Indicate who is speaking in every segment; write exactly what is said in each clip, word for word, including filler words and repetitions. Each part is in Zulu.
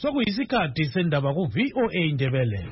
Speaker 1: Sokuyisikhathi sendaba ku V O A Ndebele.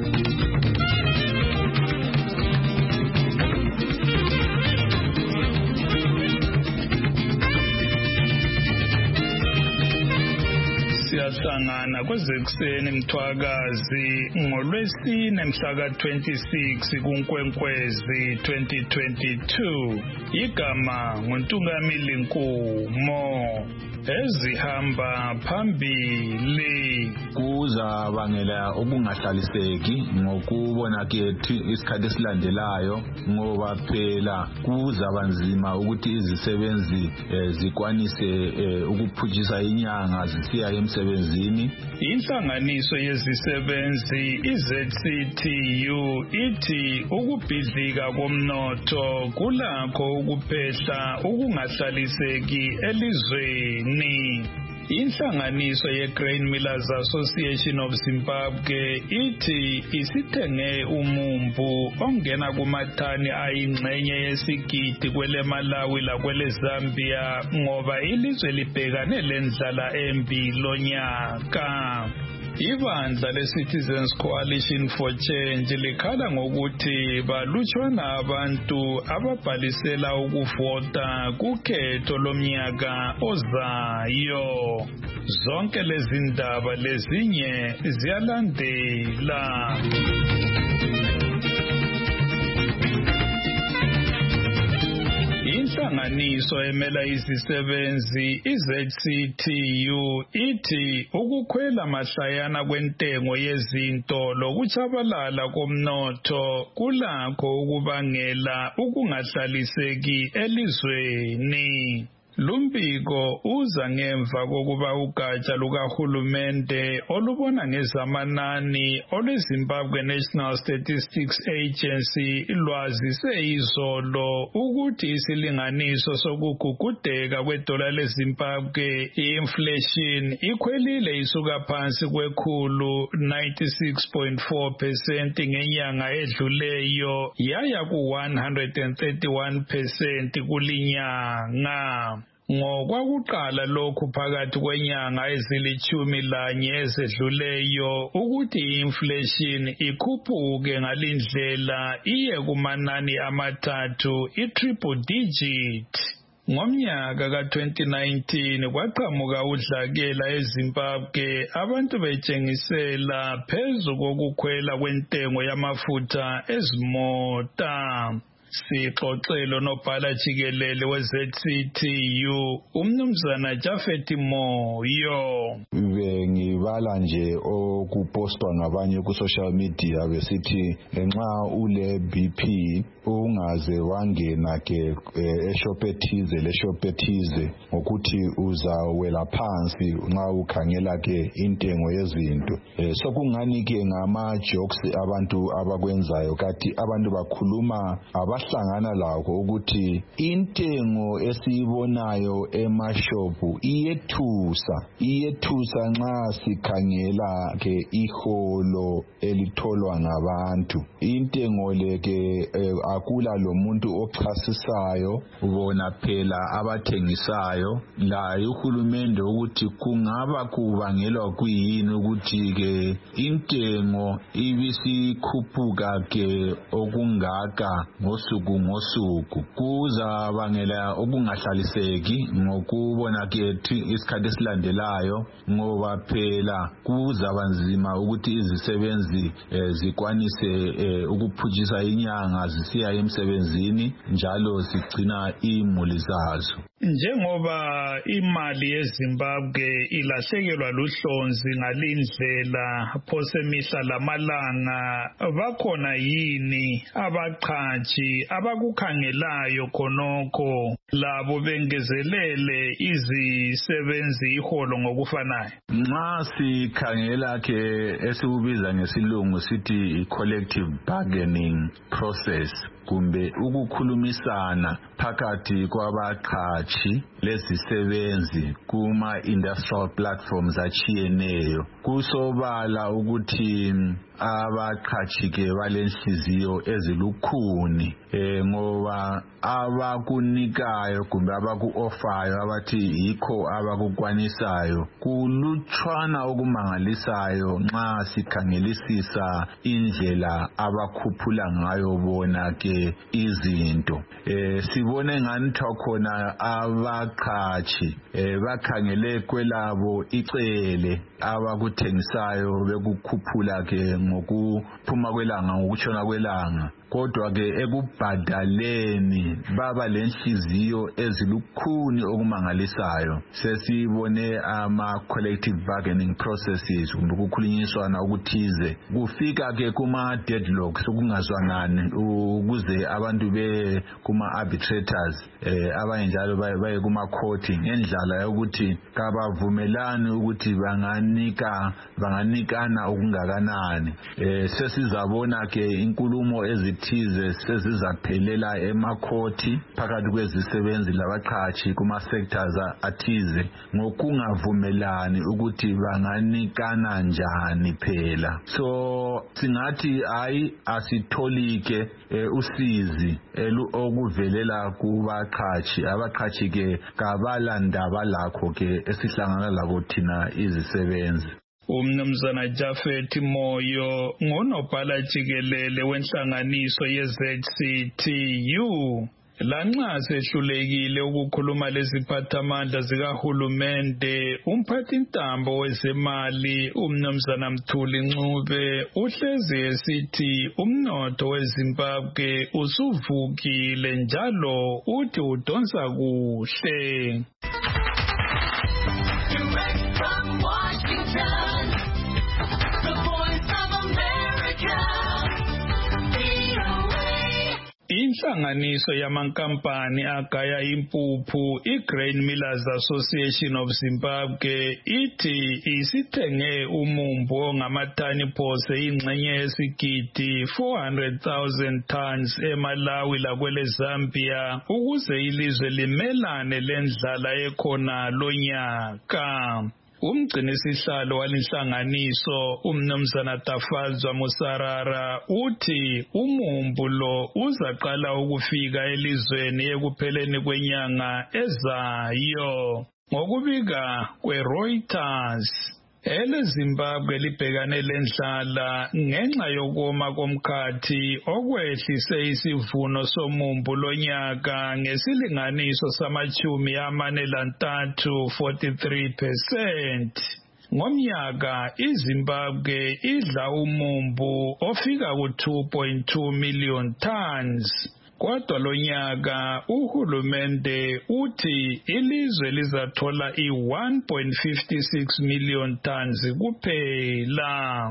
Speaker 2: Siyahlangana kwezekuseni Mthwakazi ngolwesine mhla ka twenty-six kuNkwenkwezi twenty twenty-two. Igama nguNtungamili Nkumo. Ezihamba phambili
Speaker 3: kuza bangela ukungahlaliseki ngokubona kethi isikhathi esilandelayo ngoba phela kuza banzima ukuthi izisebenzi eh, zikwanise eh, ukuphutshisa inyanga zisiya emsebenzini.
Speaker 2: Inhlanganiso yezisebenzi i-Z C T U ithi ukubhidlika komnotho kulakho ukuphehla ukungahlaliseki elizweni. Inhlanganiso ye-Grain Millers Association of Zimbabwe ithi isithenge umumbu ongena kumathani ayingxenye yesigidi kwele Malawi lakwele Zambia ngoba ilizwe libhekane lendlala embi lonyaka. Ibandla le-Citizens Coalition for Change likhala ngokuthi balutshwana abantu ababhalisela ukuvota kukhetho lomnyaka ozayo. Zonke lezi ndaba lezinye ziyalandela. Inhlanganiso emela izisebenzi i-Z C T U ithi ukukhwela mahlayana kwentengo yezinto lokuchabalala komnotho kulakho ukubangela ukungahlaliseki elizweni. Lumbiko uza ngemva kokuba ugatsha lukahulumende olubona ngezamanani olweZimbabwe National Statistics Agency lwazise izolo ukuthi isilinganiso sokugugudeka kwedola leZimbabwe i-inflation ikhwelile isuka phansi kwekhulu ninety-six point four percent ngenyanga edluleyo yaya ku one hundred thirty-one percent kulinyanga. Ngokwakuqala lokhu phakathi kwenyanga ezilithumi lanye ezedluleyo ukuthi inflation ikhuphuke ngalindlela iye kumanani amathathu i-triple digit. Ngomnyaka ka twenty nineteen kwaqhamuka udlakela eZimbabwe abantu betshengisela phezu kokukhwela kwentengo yamafutha ezimota. Sixoxelo nobhala jikelele we-Z C T U umnumzana Jafet Moyo.
Speaker 3: Bengibala nje okupostwa ngabanye ku social media besithi nxa ule B P ungaze wangena ke eshopethize le shopethize ukuthi uzawela phansi nxa ukhangela ke intengo yezinto. So kungani ke ngama jokes abantu abakwenzayo kathi abantu bakhuluma abahlangana lakho ukuthi intengo esiyibonayo emashopu iyethusa iyethusa nxa sikhangela ke iholo elitholwa ngabantu. Intengo leke eh, akula lo muntu ophasisayo ubona phela abathengisayo la uhulumende ukuthi kungaba kubangelwa kuyini ukuthi ke intengo ibisikhuphuka ke okungaka ngosuku ngosuku. Kuza bangela okungahlaliseki ngokubona kethi isikhathi esilandelayo ngoba phela kuza banzima ukuthi izisebenzi eh, zikwanise eh, ukuphutshisa inyanga zisiya emsebenzini njalo sigcina imuli zazo.
Speaker 2: Njengoba imali yeZimbabwe ilahlekelwa luhlonzi ngalindlela phose mihla lamalanga, bakhona yini abaqhaji abakukhangelayo khonokho labo bengezelele izisebenzi iholo ngokufanayo?
Speaker 3: Nxa sikhangela ke esikubiza ngesilungu sithi collective bargaining process kumbe ukukhulumisana phakathi kwabaqhaji lezisebenzi kuma industrial platforms achiyeneyo kusobala ukuthi abaqhaji ke balenhliziyo ezilukhuni eh ngoba abakunika abakucelayo kumbe abaku-offayo abathi yikho abakukwanisayo kulutshwana okumangalisayo nxa sikhangelisisa indlela abakhuphula ngayo bona ke izinto. Eh sibone ngani khona abaqhashi eh bakhangele kwelabo icele abakuthengisayo bekukhuphula ke ngokuphuma kwelanga ngokutshona kwelanga. Kodwa ke ekubhadaleni baba lenhliziyo ezilukhuni okumangalisayo. Sesibone ama collective bargaining processes kumbe ukukhulunyiswana okuthize kufika ke kuma deadlocks ukungazwanani ukuze abantu be kuma arbitrators eh abanye njalo baye kuma court ngendlela yokuthi kabavumelani ukuthi banganika banganikana okungakanani. Eh sesizabona ke inkulumo ezi thize sezizaphelela emakhoti phakathi kwezisebenzi labaqhashi kuma sectors athize ngokungavumelani ukuthi banganikana njani phela. So singathi hayi asitholike eh, usizi okuvelela kubaqhashi. Abaqhashi ke kabala ndaba lakho ke esihlangana labo thina izisebenzi.
Speaker 2: Umnumzana Jafet Moyo ngonobhala jikelele wenhlanganiso ye-Z C T U lanxa sehlulekile ukukhuluma leziphathamandla zikahulumende. Umphathintambo wezemali umnumzana Mthuli Ncube uhlezi esithi umnotho weZimbabwe usuvukile njalo uthi udonsa kuhle. Inhlanganiso yamankampani agaya impuphu iGrain Millers Association of Zimbabwe ithi isithenge umumbu ongamatani phose ingxenye yesigidi four hundred thousand tons eMalawi lakwele Zambia ukuze ilizwe limelane lendlala ekhona lonyaka. Umgcinisihlalo walinhlanganiso umnumzana Tafazwa Musarara uthi umumbu lo uzaqala ukufika elizweni ekupheleni kwenyanga ezayo. Ngokubika kweReuters, ele Zimbabwe libhekane lendlala ngenxa yokoma komkhathi okwehlise isivuno somumbu lonyaka ngesilinganiso samachumi amane lantathu forty-three percent. Ngomnyaka iZimbabwe idla umumbu ofika ku two point two million tons. Kodwa lonyaka uhulumende uthi ilizwe lizathola i one point five six million tons kuphela.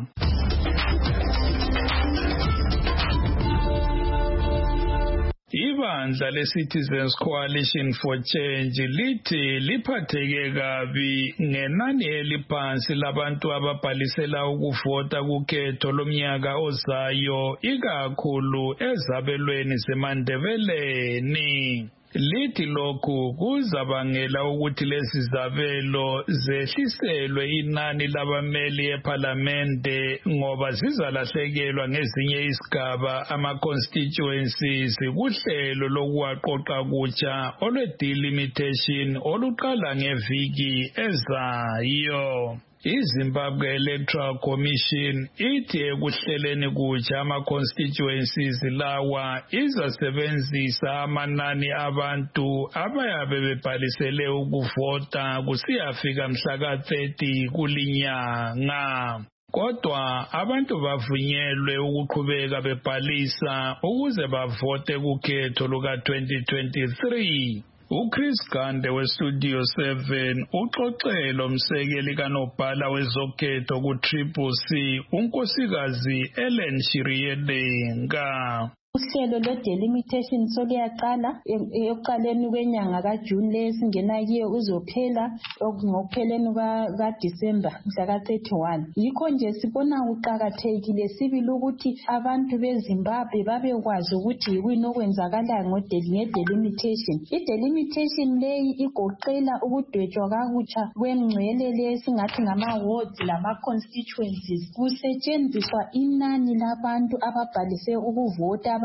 Speaker 2: Ibandla le-Citizens Coalition for Change lithi liphatheke kabi ngenani eliphansi labantu ababhalisela ukuvota kukhetho lomnyaka ozayo ikakhulu ezabelweni zeMandebeleni. Lithi lokhu kuzabangela ukuthi lezi zabelo zehliselwe inani labameli eParlamente ngoba zizalahlekelwa ngezinye isigaba ama-constituencies kuhlelo lokuwaqoqa kutsha olwe-delimitation oluqala ngeviki ezayo. iZimbabwe Electoral Commission ithi ekuhleleni kutsha ama-constituencies lawa izasebenzisa amanani abantu abayabe bebhalisele ukuvota kusiyafika mhla ka thirty kulinyanga. Kodwa abantu bavunyelwe ukuqhubeka bebhalisa ukuze bavote kukhetho luka twenty twenty-three. uChris Gande weStudio seven uxoxelo umsekeli kanobhala wezokhetho ku-Triple C unkosikazi Ellen Shiriyedenga.
Speaker 4: Uhlelo lwe-delimitation soluyaqala ekuqaleni kwenyanga kaJune lesingena kiyo uzophela ngokupheleni kaDisemba mhla ka thirty-one. Yikho nje sibona kuqakathekile sibili ukuthi abantu beZimbabwe babekwazi ukuthi yikuyini okwenzakalayo nge-delimitation. I-delimitation leyi igoqela ukudwetshwa kakutsha kwemngcele lesingathi ngama-wards lama-constituencies. Kusetshenziswa inani labantu ababhalise ukuvota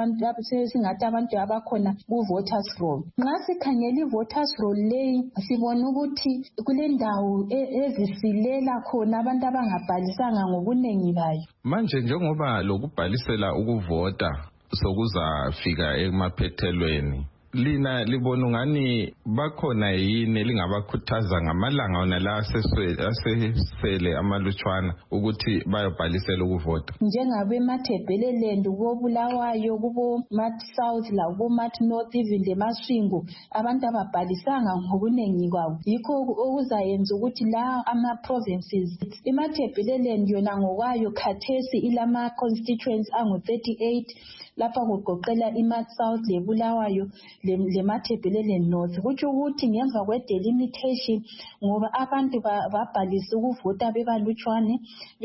Speaker 4: abantu singathi abantu abakhona ku-voters roll. Nxa sikhangela i-voters roll leyi sibona ukuthi kule ndawo ezisilela khona abantu abangabhalisanga ngobunengi bayo.
Speaker 5: Manje njengoba lokubhalisela ukuvota sokuzafika emaphethelweni, lina libona ngani bakhona yini lingabakhuthaza ngamalanga ona la asesele amalutshwana ukuthi bayobhalisela ukuvota?
Speaker 4: Njengabe eMathebeleland, kubo Bulawayo, kubo Mat South la kubo Mat North, even leMasvingo, abantu ababhalisanga ngobunengi kwabo. Yikho okuzayenza ukuthi la ama provinces iMathebeleland yona ngokwayo khathesi ilama constituents angu thirty-eight lapha kugoqela iMat South leBulawayo leMathebeleland North. Kutsho ukuthi ngemva kwe delimitation ngoba abantu babhalisa ukuvota bebalutshwane,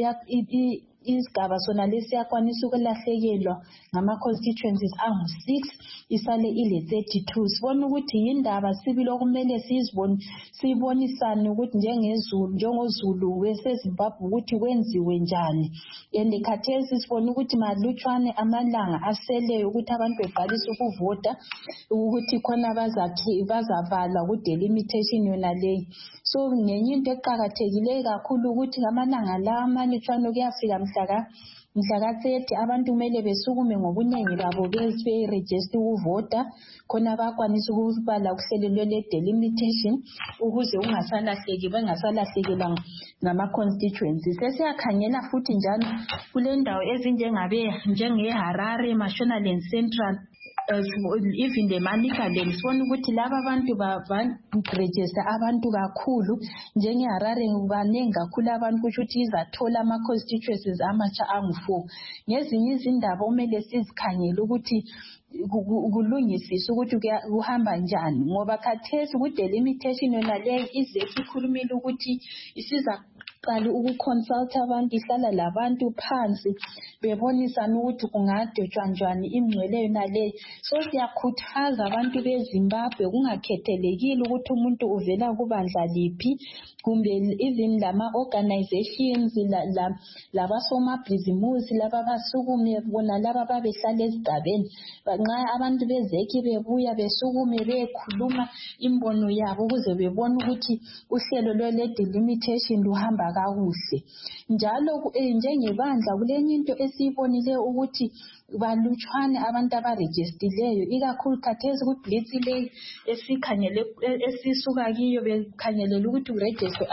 Speaker 4: isigaba sona lesiyakwanisa ukulahlekelwa ngama constituencies angu six isale ile thirty-two. Sibona ukuthi yindaba sibili okumele sizibone sibonisane ukuthi njengezulu njengozulu weseZimbabwe ukuthi kwenziwe njani. And khathesi sibona ukuthi malutshwane amalanga aseleyo ukuthi abantu bebhalise ukuvota ukuthi khona bazakhi bazavala ku delimitation yona leyi. So ngenye into eqhakathekileyo kakhulu ukuthi ngamalanga la amalutshwane kuyafika mhlaka mhlaka thirty abantu kumele besukume ngobunengi babo beregister ukuvota khona bakwanisa ukubala kuhlelelwe le delimitation ukuze ungasalahleki bengasalahlekelwa ngama constituencies. Sesiyakhangela futhi njalo kule ndawo ezinjengabe njengeHarare, Mashonaland Central, even the Manicaland, sibona ukuthi laba abantu ba-register abantu kakhulu. NjengeHarare banengi kakhulu abantu kusho ukuthi izathola ama-constituencies amatsha angu-four. Ngezinye izindaba kumele sizikhangele ukuthi kulungisisa ukuthi kuhamba njani ngoba khathesi ku-delimitation yona leyo ize ikhulumile ukuthi isiza qala ukuconsulta abantu, ihlala labantu phansi bebonisana ukuthi kungadwetshwa njani ingcwele yona leyo. So siyakhuthaza abantu beZimbabwe kungakhethelekile ukuthi umuntu uvela kubandla liphi kumbe even lama organizations labasomabhizimusi laba basukume bona laba babehlala ezigabeni. Nxa abantu bezekhi bebuya besukume bekhuluma imbono yabo ukuze bebone ukuthi uhlelo lwe delimitation luhamba kakuhle. Njalo njengebandla kulenye into esiyibonileyo ukuthi balutshwane abantu abaregistileyo, ikakhulu khathesi ku-blitz leyi esikhangele esisuka kiyo bekhangelela ukuthi uregister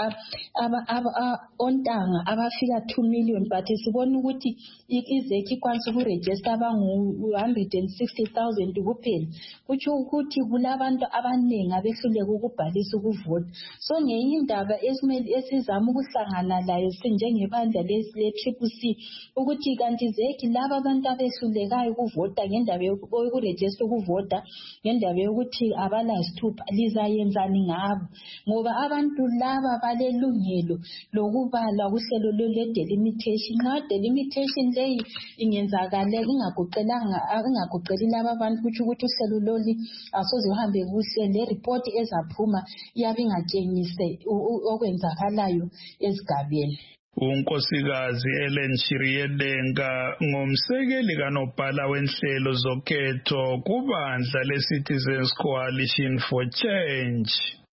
Speaker 4: ontanga abafika two million, but sibona ukuthi izekhi ikwanisa ukuregister abangu one hundred sixty thousand kuphela. Kutsho ukuthi kulabantu abaningi abehluleka ukubhalisa ukuvota. So ngenye indaba esimele esizama ukuhlangana layo sinjengebandla le-Triple C ukuthi kanti zekhi laba abantu abehlulekayo ukuvota ngendaba yokuregister ukuvota ngendaba yokuthi abala sithupha lizayenzani ngabo ngoba abantu laba balelungelo lokubala kuhlelo lwe-delimitation. Nxa delimitation leyi ingenzakala ingagoqelanga ingagoqeli laba abantu kuthi ukuthi uhlelo loli asoze uhambe kuhle, le report ezaphuma iyabe ingakengise okwenzakalayo ezigabeni.
Speaker 2: uNkosikazi Ellen Shiriyedenga ngumsekeli kanobhala wenhlelo zokhetho kubandla leCitizens Coalition for Change.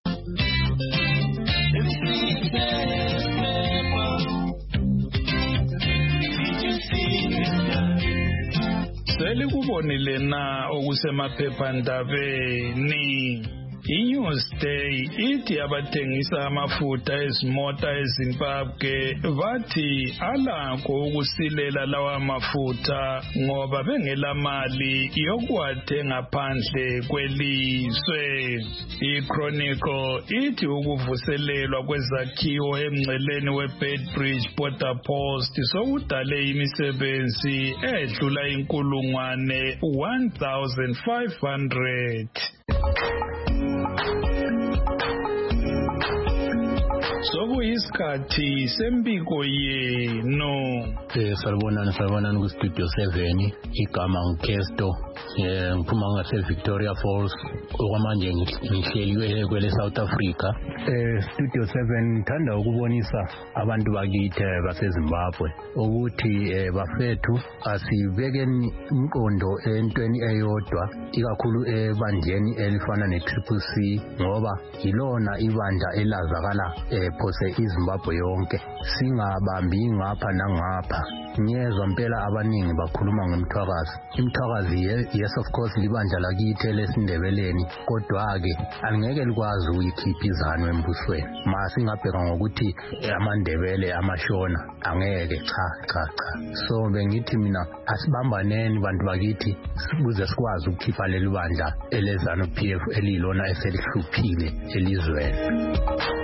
Speaker 2: Selikubonile na okusemaphephandabeni. iNewsday ithi abathengisa amafutha ezimota eZimbabwe bathi alakho ukusilela lawa mafutha ngoba bengela mali yokuwathenga phandle kwelizwe. iChronicle ithi ukuvuselelwa kwezakhiwo emngceleni weBeitbridge Border Post sokudale imisebenzi edlula inkulungwane one thousand five hundred. Sokuyisikhathi sempiko yenu.
Speaker 6: Eh salibonani salibonani ku studio seven igama nguKesto eh ngiphuma ngase Victoria Falls okwamanje ngihleli kwele South Africa. Eh Studio seven thanda ukubonisa abantu bakithi baseZimbabwe ukuthi bafethu asibekeni inqondo entweni eyodwa ikakhulu ebandleni elifana ne-Triple C ngoba yilona ibandla elazakala phose iZimbabwe yonke, singabambi ngapha nangapha. Ngiyezwa impela abaningi bakhuluma ngomthwakazi. Imthwakazi yes of course libandla lakithi lesindebeleni, kodwa ke angeke likwazi ukuyikhipha izanu embusweni. Masingabheka ngokuthi amandebele amashona angeke, cha cha cha. So bengithi mina asibambaneni bantu bakithi sibuze sikwazi ukukhipha leli bandla elezanu P F elilona eselihluphile elizweni.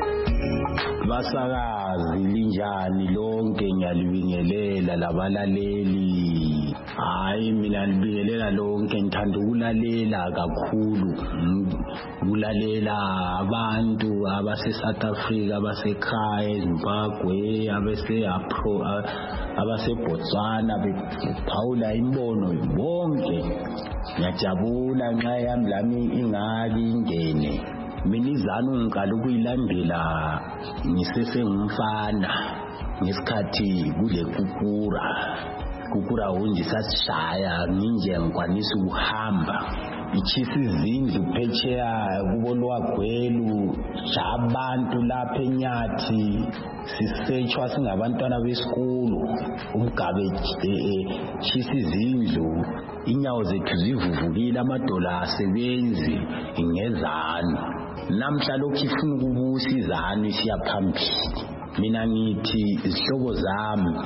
Speaker 7: Basakazi linjani lonke, ngiyalibingelela labalaleli. Hayi mina libingelela lonke, ngithanda ukulalela kakhulu, ukulalela abantu abase South Africa, abasekhaya eZimbabwe, abase Apro, abase Botswana bephawula imbono bonke. Ngiyajabula nxa yami lami ingaki ingene. Mina izanu ngiqala ukuyilandela ngisesengumfana ngesikhathi kule kukura kukura unje sasishaya nginje ngikwanisa ukuhamba ichisi izindlu phetsheya kubolwa gwelu abantu lapha eNyathi sisechwa singabantwana besikolo umgabe chisi izindlu inyawo zethu zivuvukile amadola asebenzi ingezano namhla lokhu ifuna ukubusa izanu siyaphambili. Mina ngithi izihlobo zami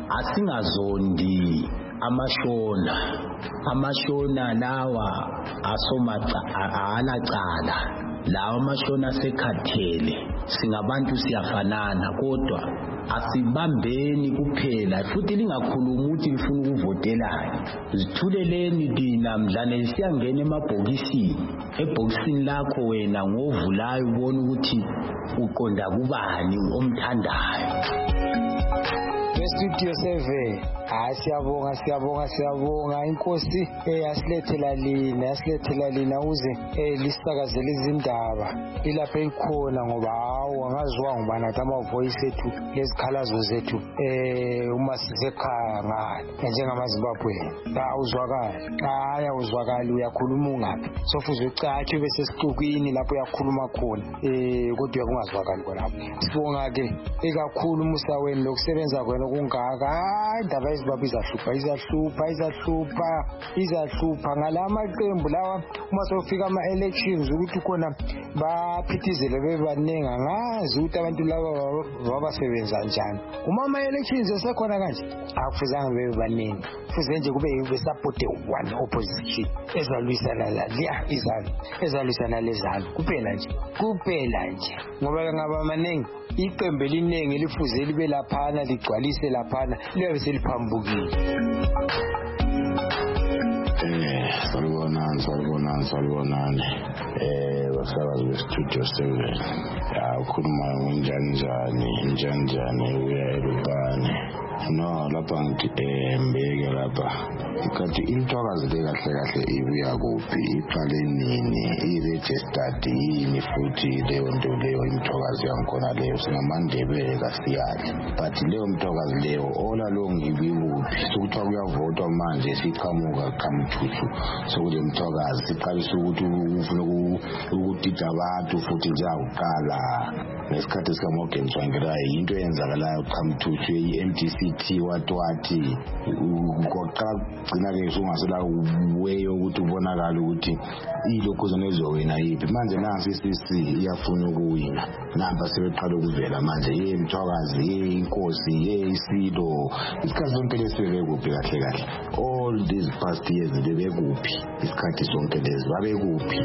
Speaker 7: asingazondi amashona amashona lawa asomaca alacala lawa amashona sekhathele, singabantu siyafanana kodwa asibambeni kuphela futhi lingakhuluma ukuthi lifuna ukuvotelana. Zithuleleni dina mdlane siyangena emabhokisini, ebhokisini lakho wena ngovulayo ubona ukuthi uqonda kubani omthandayo.
Speaker 8: Studio seven asiyabonga siyabonga siyabonga inkosi eyasilethela lina yasilethela lina uze lisakazele izindaba ilapha ekhona ngoba hawo angazwa ngubana ama voice ethu lezikhalazo zethu eh uma sizekhaya ngani njengamaZimbabwe awuzwakala haya uzwakala uyakhuluma ungaphi sofuze ucatshe bese sixukwini lapho uyakhuluma khona eh kodwa ungazwakali lapho. Sibonga ke ekakhulu umusa wenu lokusebenza kwenu kungaka indaba eZimbabwe izahlupha izahlupha izahlupha izahlupha ngalama qembu lawa uma sofika ama elections ukuthi khona baphithizele bebanenga ngazi ukuthi abantu laba babasebenza njani uma ama elections esekhona kanje akufuzanga bebanengi kufuze nje kube yibe support one opposition ezalwisana la izalo ezalwisana lezalo kuphela nje kuphela nje ngoba ngaba maningi iqembu eliningi elifuze libe laphana ligcwalise laphana liyabe seliphambukile.
Speaker 9: Eh salibonani salibonani salibonani eh basakazi beStudio seven ya ukhuluma njani njani njani njani uya elubani no lapha ngithi mbeke lapha ikhathi intwakazi le kahle kahle ibuya kuphi iqale nini i-registered yini futhi leyo nto leyo intwakazi yankhona leyo singamandebele kasiyali but leyo mtwakazi leyo ola lo ngibikuphi sokuthiwa kuyavotwa manje siqhamuka kamthuthu sokuthi mtwakazi siqalisa ukuthi ufuna ukudida abantu futhi njengakuqala ngesikhathi sikaMorgan Tsvangirai into eyenzakalayo kamthuthu i-M D C T watwathi uqala gcina ke sungasela way ukuthi ubonakala ukuthi ilokho nezowena yipi manje nansi C C iyafuna ukuwina namba sebeqala ukuvela manje ye mthwakazi ye inkosi ye isilo isikhathi sonke lesibeke kuphi kahle kahle all these past years bebe kuphi isikhathi sonke lezi babe kuphi.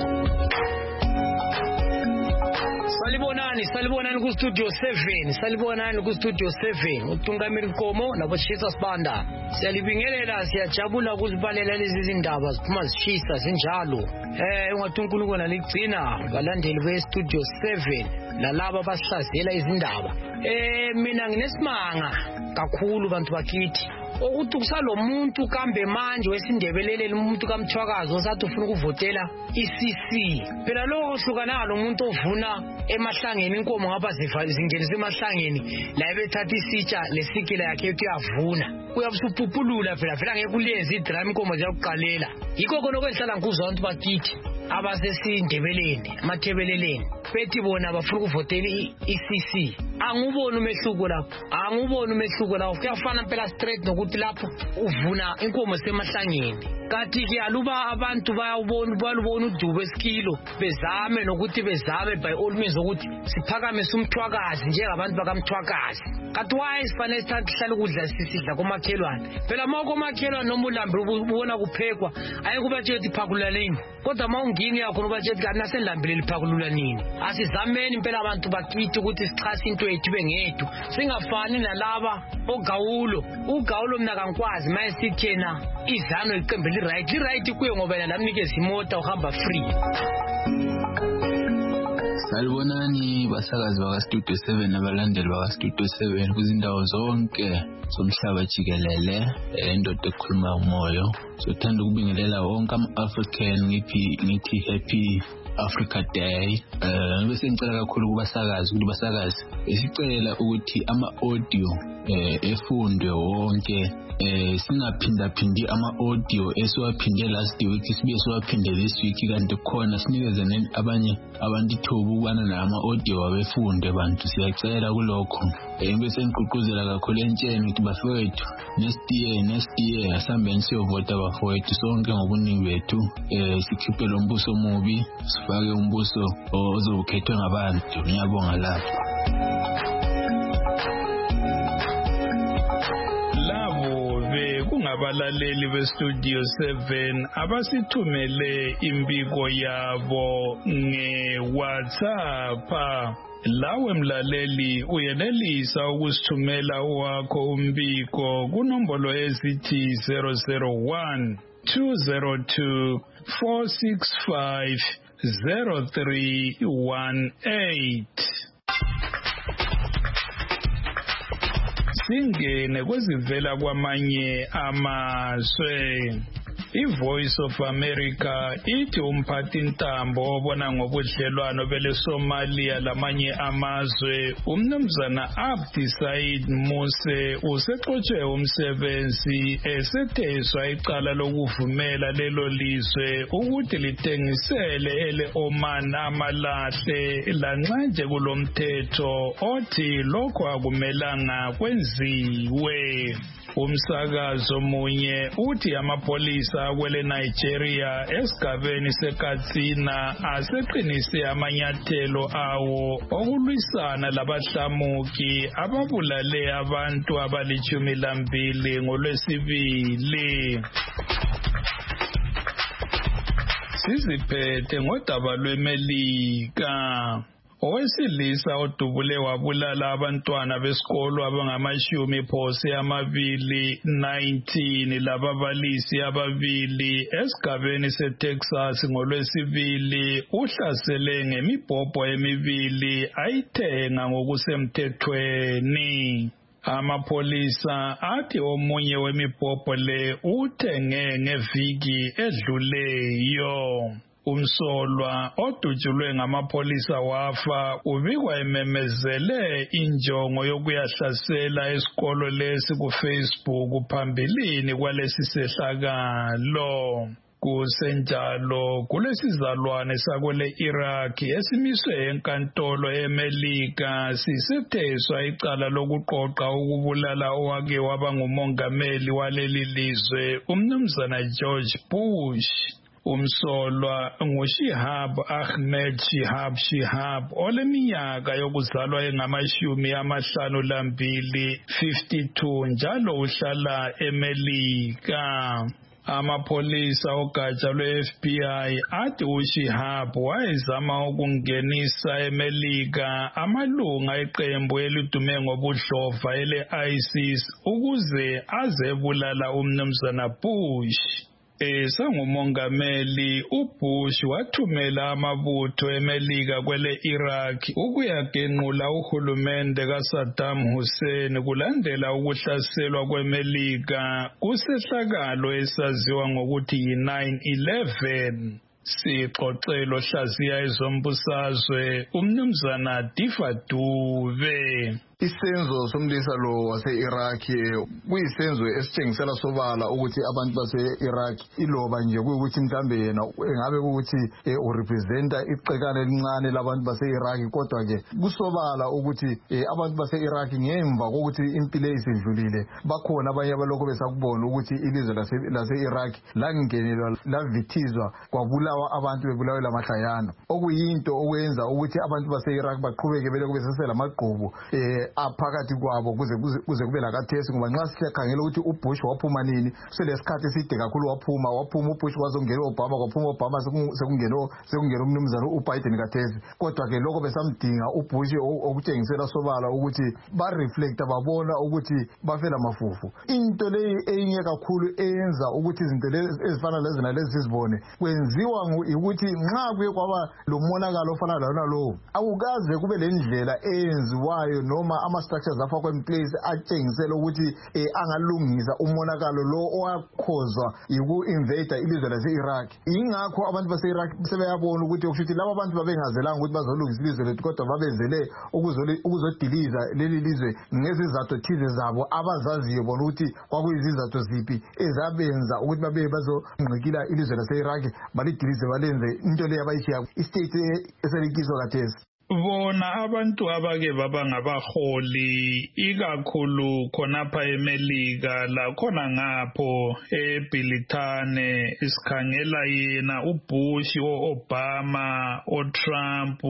Speaker 10: Salibonani salibonani ku Studio seven salibonani ku Studio seven uTungameli Komo naboshisa Sibanda siyalibingelela siyajabula ukuzibalela lezi zindaba ziphuma zishisa zinjalo eh ungathi uNkulunkulu naligcina balandeli be Studio seven lalabo basihlazela izindaba eh mina nginesimanga kakhulu bantu bakithi ukuthi kusalo muntu kambe manje wesindebeleleni umuntu kamthwakazi osathi ufuna ukuvotela i-C C. Phela lokho hlukana nalo umuntu ovuna emahlangeni inkomo ngapha zingenisa emahlangeni la ebethatha isitsha lesikile yakhe ethi uyavuna. Uyabusupupulula phela phela ngeke ulenze idrum inkomo ziyakuqalela. Yikho khona okwehlala ngikuzwa abantu bakithi abasesindebeleni amathebeleleni bethi bona bafuna ukuvotela i-C C. Anguboni umehluko lapho. Anguboni umehluko lapho. Kuyafana phela straight nokuthi lapho uvuna inkomo semahlangeni. Kathi ke aluba abantu bayawubona balubona uDube esikilo bezame nokuthi bezame by all means ukuthi siphakamise umthwakazi njengabantu bakamthwakazi. Kathi why sifanele sithathe hlala ukudla sisidla komakhelwane. Phela mawuko makhelwane noma ulambe ubona kuphekwa ayekubatshe ukuthi phakulula nini. Kodwa mawungini yakho nobatshe ukuthi kana selambile liphakulula nini. Asizameni impela abantu bakithi ukuthi sichase into ethu bengethu. Singafani nalaba ogawulo. Ugawulo mina kankwazi mayesithena izano iqembe li right. Li right kuye ngoba yena lamnikeza imota uhamba free.
Speaker 11: Salibonani basakazi baka Studio seven nabalandeli baka Studio seven kuzindawo zonke somhlaba jikelele endoda ekhuluma umoyo. So thanda ukubingelela wonke ama-African ngithi ngithi happy Africa Day. Eh bese ngicela kakhulu kubasakazi ukuthi basakazi esicela ukuthi ama audio eh efundwe wonke eh singaphinda phindi ama audio esiwaphinde last week sibe siwaphinde this week kanti khona sinikeze abanye abantu ithuba ukubana nama audio wabefunde abantu siyacela kulokho. Eh bese ngiqhuquzela kakhulu entsheni ukuthi bafowethu next year next year asambeni siyovota bafowethu sonke ngobuningi bethu eh sikhiphe lo mbuso mubi sifake umbuso ozokhethwa ngabantu. Ngiyabonga lapho.
Speaker 2: Abalaleli beStudio seven abasithumele imbiko yabo nge-WhatsApp. Lawe mlaleli uyenelisa ukusithumela wakho umbiko kunombolo ezithi zero zero one two zero two four six five zero three one eight. Singene kwezivela kwamanye amazwe. I-Voice of America ithi umphathi ntambo obona ngobudlelwano bele Somalia lamanye amazwe umnumzana Abdi Said Muse usexotshe umsebenzi esetheswa icala lokuvumela lelo lizwe ukuthi lithengisele ele Oman amalahle lanxanje kulomthetho othi lokho akumelanga kwenziwe. Umsakazo munye uthi amapolisa kwele Nigeria esigabeni seKatsina aseqinise amanyathelo awo okulwisana labahlamuki ababulale abantu abalichumi lambili ngolwesibili. Siziphethe ngodaba lweMelika. Owesilisa odubule wabulala abantwana besikolo abangamashumi phose amabili nineteen lababalisi ababili esigabeni seTexas ngolwesibili uhlasele ngemibhobho emibili ayithenga ngokusemthethweni. Amapolisa athi omunye wemibhobho le uthenge ngeviki edluleyo. Umsolwa odutshulwe ngamapolisa wafa ubikwa ememezele injongo yokuyahlasela esikolo lesi kuFacebook phambilini kwalesi sehlakalo. Kusenjalo kulesizalwane sakwele Iraq esimiswe enkantolo eMelika sisetheswa icala lokuqoqa ukubulala owake waba ngumongameli waleli lizwe umnumzana George Bush. Umsolwa nguShihab Ahmed Shihab Shihab oleminyaka yokuzalwa engamashumi amahlanu lambili fifty-two njalo uhlala eMelika. Amapolisa ogatsha lwe-F B I athi uShihab wayezama ukungenisa eMelika amalunga eqembu elidume ngobudlova ele-ISIS ukuze azebulala umnumzana Bush. esangumongameli uBush wathumela amabutho eMelika kwele Iraq ukuyagenqula uhulumende kaSaddam Hussein kulandela ukuhlaselwa kweMelika kusehlakalo esaziwa ngokuthi yi nine eleven. Sixoxelo hlaziya ezombusazwe umnumzana Difa Dube.
Speaker 12: Isenzo somlisa lo wase-Iraq kuyisenzo esitshengisela sobala ukuthi abantu base-Iraq iloba nje kuyukuthi mhlambe yena engabe ukuthi urepresenta iqekane elincane labantu base-Iraq, kodwa ke kusobala ukuthi abantu base-Iraq ngemva kokuthi impilo isidlulile bakhona abanye abalokho besakubona ukuthi ilizwe lase-Iraq langenelwa lavithizwa kwabulawa abantu bebulawe lamahlayana, okuyinto okwenza ukuthi abantu base-Iraq baqhubeke belokhu besesela amagqubu aphakathi kwabo kuze kuze kube lakathesi, ngoba nxa siyakhangela ukuthi uBush waphuma nini selesikhathi eside kakhulu waphuma waphuma uBush wazongena uObama kwaphuma uObama sekungena sekungena umnumzana uBiden kathesi, kodwa ke lokho besamdinga uBush okutshengisela sobala ukuthi ba reflect babona ukuthi bafela mafufu. Into leyi eyinye kakhulu eyenza ukuthi izinto ezifana lezina lezi sizibone kwenziwa ukuthi nxa kuye kwaba lo monakalo ofana nalowo awukaze kube lendlela eyenziwayo noma ama-structures afakwa in place atshengisela ukuthi eh, angalungisa umonakalo lo owakhozwa yiku-invada ilizwe lase-Iraq. Ingakho abantu base-Iraq sebeyabona ukuthi okushuthi laba abantu babengazelanga ukuthi bazolungisa ilizwe lethu, kodwa babezele ukuzodiliza leli lizwe ngezizathu thize zabo abazaziyo bona ukuthi kwakuyizizathu ziphi ezabenza ukuthi babe bazongqikila ilizwe lase-Iraq balidilize balenze into leyo abayishiya istate eselikizwa kathesi.
Speaker 2: Bona abantu abake baba ngabaholi ikakhulu khonapha eMelika la khona ngapho eBilitane isikhangela yena uBush oObama oTrump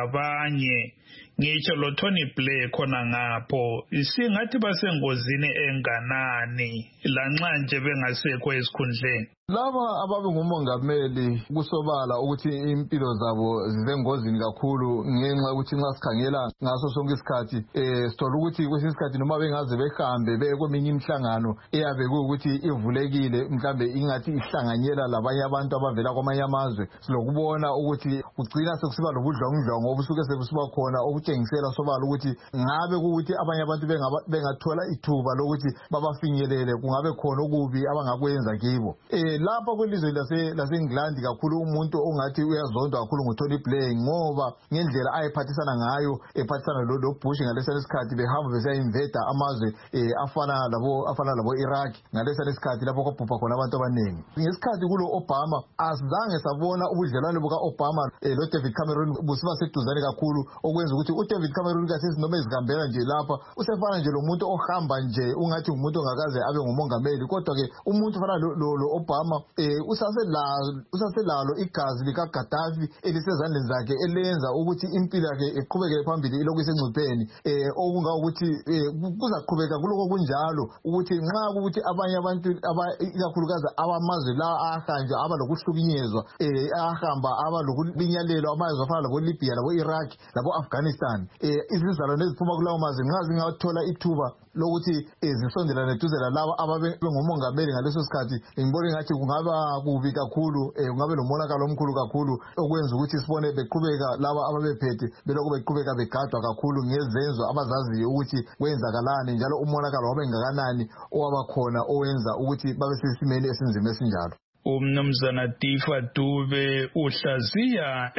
Speaker 2: labanye ngisho lo Tony Blair khona ngapho isingathi basengozini enganani lanxa nje bengasekho esikhundleni.
Speaker 12: Laba ababe ngumongameli kusobala ukuthi impilo zabo zisengozini kakhulu ngenxa ukuthi nxa sikhangela ngaso sonke isikhathi eh sithola ukuthi kwesinye isikhathi noma bengaze behambe beye kweminye imihlangano eyabe kuukuthi ivulekile mhlambe ingathi ihlanganyela labanye abantu abavela kwamanye amazwe, silokubona ukuthi ugcina sekusiba lobudlongudlongo obusuke sekusiba khona okutshengisela sobala ukuthi ngabe ukuthi abanye abantu bengathola ithuba lokuthi babafinyelele kungabe khona okubi abangakwenza kibo. Eh lapha kwelizwe lase-England kakhulu umuntu ongathi uyazondwa kakhulu nguTony Blair ngoba ngendlela ayephathisana ngayo ephathisana lo Bush ngalesa isikhathi behamba besayinvada amazwe afana labo afana labo Iraq ngalesa isikhathi lapho kwabhubha khona abantu abaningi. Ngesikhathi kulo Obama azange sabona ubudlelwano buka Obama lo David Cameron busiba seduzane kakhulu okwenza ukuthi uDavid Cameron kasisi noma izihambela nje lapha usefana nje lo muntu ohamba nje ungathi umuntu ongakaze abe ngumongameli, kodwa ke umuntu fana lo Obama eh usaselalo usaselalo igazi lika Gaddafi elisezandleni zakhe elenza ukuthi impilo yakhe eqhubeke phambili ilokhu isengcupheni eh okunga ukuthi kuzaqhubeka kuloko kunjalo ukuthi nxa ukuthi abanye abantu ikakhulukazi abamazwe la ahanja abalokuhlukunyezwa eh ahamba abalokulinyalelwa amazwe afana labo Libya labo Iraq labo Afghanistan eh izizalo neziphuma kulawo mazwe nxa zingathola ithuba lokuthi ezisondelane duze laba ababe ngomongameli ngaleso sikhathi ngibona ngathi kungaba kubi kakhulu eh kungabe lomonakalo omkhulu kakhulu okwenza ukuthi sibone beqhubeka laba ababephethe beloko beqhubeka begadwa kakhulu ngezenzo abazaziyo ukuthi kwenzakalani njalo umonakalo wabe ngakanani owabakhona owenza ukuthi babe sesimeni esinzima esinjalo.
Speaker 2: Umnumzana Difa Dube uhlaziya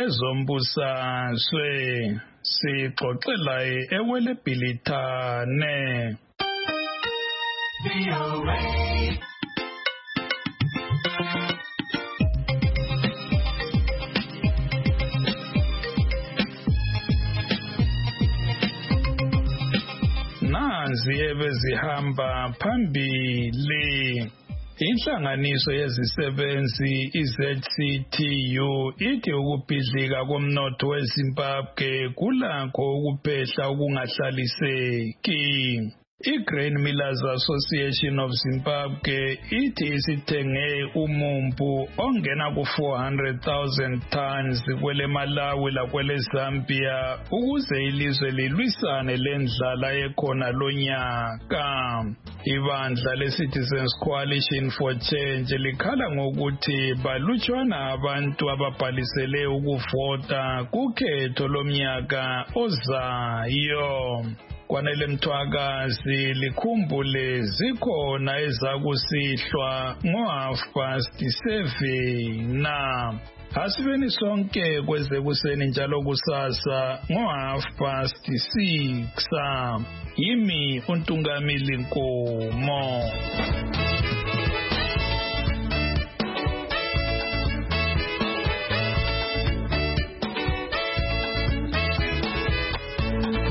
Speaker 2: ezombusazwe sixoxela ewele Bilitane. Nanzi ebezihamba phambili. Inhlanganiso yezisebenzi i-Z C T U ithi ukubhidlika komnotho weZimbabwe kulakho ukuphehla okungahlaliseki. I-Grain Millers Association of Zimbabwe ithi isithenge umumbu ongena ku-four hundred thousand tons kwele Malawi lakwele Zambia ukuze ilizwe lilwisane lendlala ekhona lonyaka. Ibandla le-Citizens Coalition for Change likhala ngokuthi balutshwana abantu ababhalisele ukuvota kukhetho lomnyaka ozayo. Kwanele Mthwakazi likhumbule zikhona ezakusihlwa ngo-half past seven na. Asibeni sonke kwezekuseni njalo kusasa ngo-half past six. Yimi uNtungamili Nkomo.